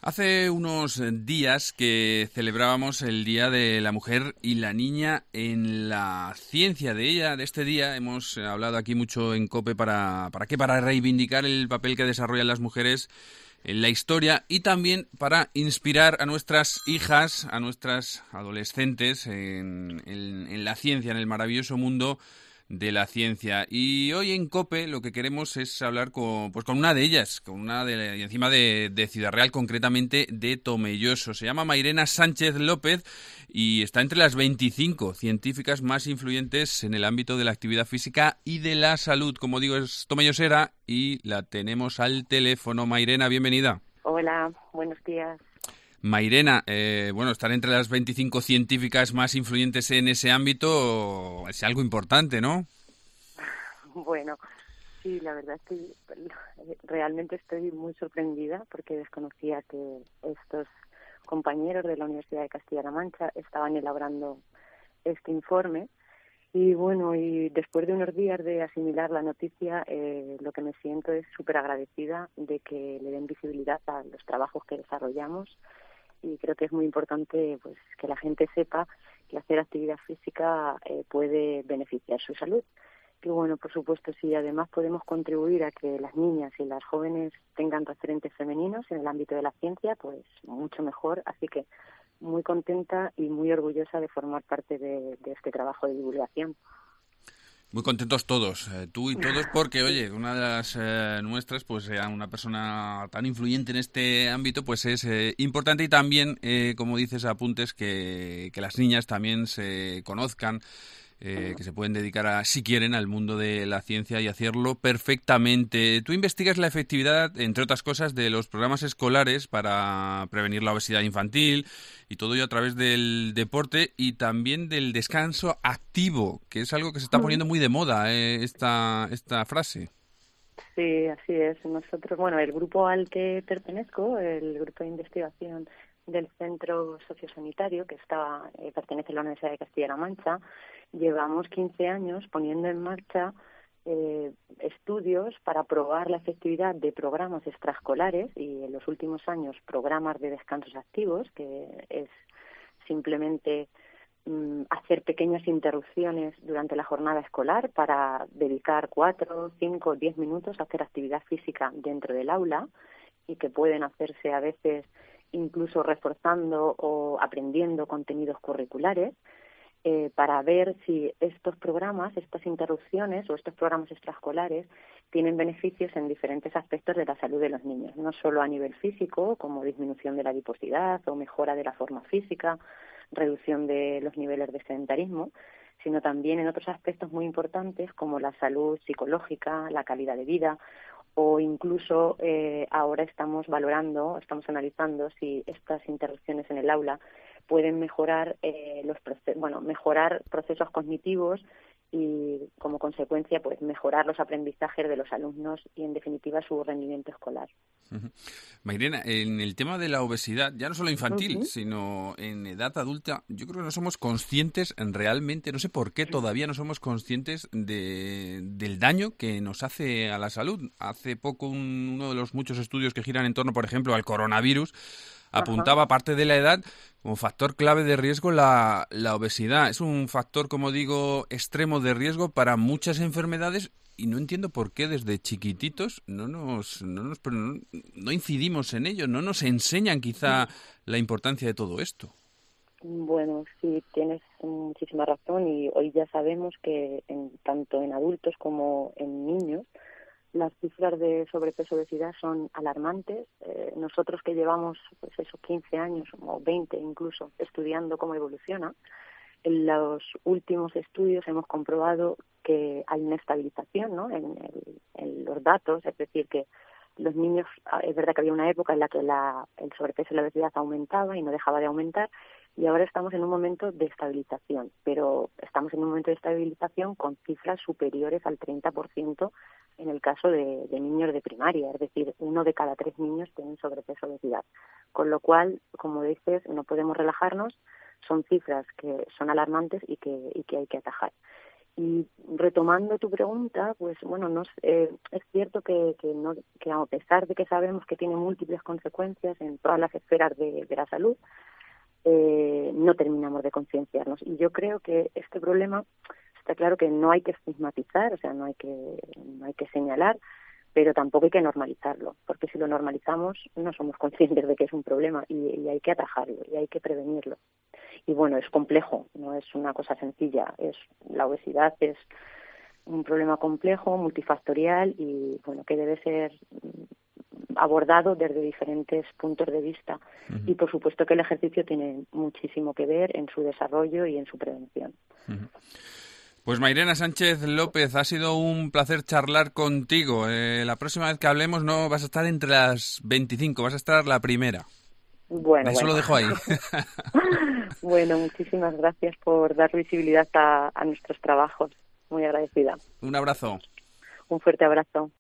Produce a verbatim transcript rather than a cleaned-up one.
Hace unos días que celebrábamos el Día de la Mujer y la Niña en la ciencia. De ella, de este día, hemos hablado aquí mucho en COPE para, ¿para qué? Para reivindicar el papel que desarrollan las mujeres en la historia y también para inspirar a nuestras hijas, a nuestras adolescentes en, en, en la ciencia, en el maravilloso mundo de la ciencia. Y hoy en COPE lo que queremos es hablar con, pues con una de ellas, con una de, y encima de, de Ciudad Real, concretamente de Tomelloso. Se llama Mairena Sánchez López y está entre las veinticinco científicas más influyentes en el ámbito de la actividad física y de la salud. Como digo, es tomellosera y la tenemos al teléfono. Mairena, bienvenida. Hola, buenos días. Mairena, eh, bueno, estar entre las veinticinco científicas más influyentes en ese ámbito es algo importante, ¿no? Bueno, sí, la verdad es que realmente estoy muy sorprendida porque desconocía que estos compañeros de la Universidad de Castilla-La Mancha estaban elaborando este informe. Y bueno, y después de unos días de asimilar la noticia, eh, lo que me siento es súper agradecida de que le den visibilidad a los trabajos que desarrollamos. Y creo que es muy importante pues que la gente sepa que hacer actividad física eh, puede beneficiar su salud. Y bueno, por supuesto, si además podemos contribuir a que las niñas y las jóvenes tengan referentes femeninos en el ámbito de la ciencia, pues mucho mejor. Así que muy contenta y muy orgullosa de formar parte de, de este trabajo de divulgación. Muy contentos todos, eh, tú y todos, porque, oye, una de las eh, nuestras, pues eh, una persona tan influyente en este ámbito, pues es eh, importante y también, eh, como dices, apuntes que, que las niñas también se conozcan, eh, que se pueden dedicar, a, si quieren, al mundo de la ciencia y hacerlo perfectamente. Tú investigas la efectividad, entre otras cosas, de los programas escolares para prevenir la obesidad infantil y todo ello a través del deporte y también del descanso activo, que es algo que se está poniendo muy de moda, eh, esta, esta frase. Sí, así es. Nosotros, bueno, el grupo al que pertenezco, el grupo de investigación del Centro Sociosanitario, que está, eh, pertenece a la Universidad de Castilla-La Mancha, llevamos quince años poniendo en marcha eh, estudios para probar la efectividad de programas extraescolares y en los últimos años programas de descansos activos, que es simplemente hacer pequeñas interrupciones durante la jornada escolar para dedicar cuatro, cinco, diez minutos a hacer actividad física dentro del aula y que pueden hacerse a veces incluso reforzando o aprendiendo contenidos curriculares eh, para ver si estos programas, estas interrupciones o estos programas extraescolares tienen beneficios en diferentes aspectos de la salud de los niños, no solo a nivel físico, como disminución de la adiposidad o mejora de la forma física, reducción de los niveles de sedentarismo, sino también en otros aspectos muy importantes como la salud psicológica, la calidad de vida o incluso eh, ahora estamos valorando, estamos analizando si estas interrupciones en el aula pueden mejorar eh, los proces- bueno, mejorar procesos cognitivos y como consecuencia pues mejorar los aprendizajes de los alumnos y en definitiva su rendimiento escolar. Uh-huh. Mairena, en el tema de la obesidad, ya no solo infantil, Uh-huh. sino en edad adulta, yo creo que no somos conscientes realmente, no sé por qué todavía no somos conscientes de, del daño que nos hace a la salud. Hace poco un, uno de los muchos estudios que giran en torno, por ejemplo, al coronavirus, apuntaba, aparte de la edad, como factor clave de riesgo la, la obesidad. Es un factor, como digo, extremo de riesgo para muchas enfermedades y no entiendo por qué desde chiquititos no nos, no nos no, no incidimos en ello, no nos enseñan quizá la importancia de todo esto. Bueno, sí, tienes muchísima razón y hoy ya sabemos que en, tanto en adultos como en niños las cifras de sobrepeso y obesidad son alarmantes. Eh, nosotros que llevamos pues esos quince años o veinte incluso estudiando cómo evoluciona, en los últimos estudios hemos comprobado que hay una estabilización, ¿no?, en, el, en los datos, es decir, que los niños, es verdad que había una época en la que la, el sobrepeso y la obesidad aumentaba y no dejaba de aumentar, y ahora estamos en un momento de estabilización, pero estamos en un momento de estabilización con cifras superiores al treinta por ciento en el caso de, de niños de primaria, es decir, uno de cada tres niños tienen sobrepeso y obesidad. Con lo cual, como dices, no podemos relajarnos, son cifras que son alarmantes y que, y que hay que atajar. Y retomando tu pregunta, pues bueno, no, eh, es cierto que, que, no, que a pesar de que sabemos que tiene múltiples consecuencias en todas las esferas de, de la salud, eh, no terminamos de concienciarnos. Y yo creo que este problema está claro que no hay que estigmatizar, o sea, no hay que, no hay que señalar, pero tampoco hay que normalizarlo, porque si lo normalizamos no somos conscientes de que es un problema y, y hay que atajarlo y hay que prevenirlo. Y bueno, es complejo, no es una cosa sencilla, es la obesidad es un problema complejo, multifactorial y bueno, que debe ser abordado desde diferentes puntos de vista. Uh-huh. Y por supuesto que el ejercicio tiene muchísimo que ver en su desarrollo y en su prevención. Uh-huh. Pues Mairena Sánchez López, ha sido un placer charlar contigo. Eh, la próxima vez que hablemos no vas a estar entre las veinticinco, vas a estar la primera. Bueno, Eso bueno. lo dejo ahí. Bueno, muchísimas gracias por dar visibilidad a, a nuestros trabajos. Muy agradecida. Un abrazo. Un fuerte abrazo.